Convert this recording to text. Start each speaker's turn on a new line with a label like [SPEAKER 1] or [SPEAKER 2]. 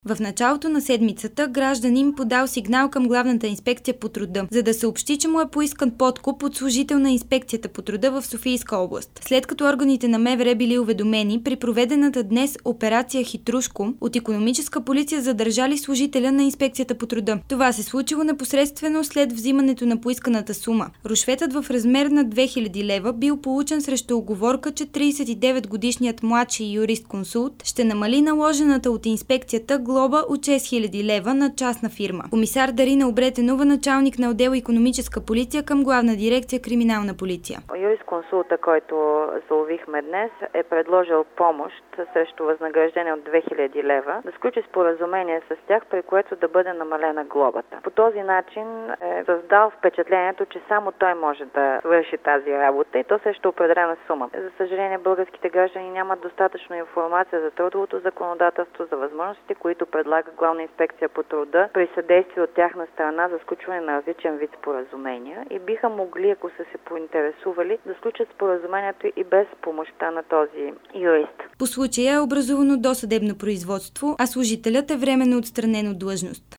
[SPEAKER 1] В началото на седмицата гражданин подал сигнал към Главната инспекция по труда, за да съобщи, че му е поискан подкуп от служител на инспекцията по труда в Софийска област. След като органите на МВР били уведомени, при проведената днес операция Хитрушко, от икономическа полиция задържали служителя на инспекцията по труда. Това се случило непосредствено след взимането на поисканата сума. Рушветът в размер на 2000 лева бил получен срещу уговорка, че 39-годишният младши юрист-консулт ще намали наложената от инспекцията глоба от 6000 лева на частна фирма. Комисар Дарина Обретенова, началник на отдел икономическа полиция към Главна дирекция криминална полиция.
[SPEAKER 2] Юрисконсулта, който заловихме днес, е предложил помощ срещу възнаграждение от 2000 лева да сключи споразумение с тях, при което да бъде намалена глобата. По този начин е създал впечатлението, че само той може да свърши тази работа и то срещу определена сума. За съжаление, българските граждани нямат достатъчно информация за трудовото законодателство, за възможностите, които предлага Главна инспекция по труда при съдействие от тяхна страна за сключване на различен вид споразумения и биха могли, ако са се поинтересували, да сключат споразумението и без помощта на този юрист.
[SPEAKER 1] По случая е образувано досъдебно производство, а служителят е временно отстранен от длъжност.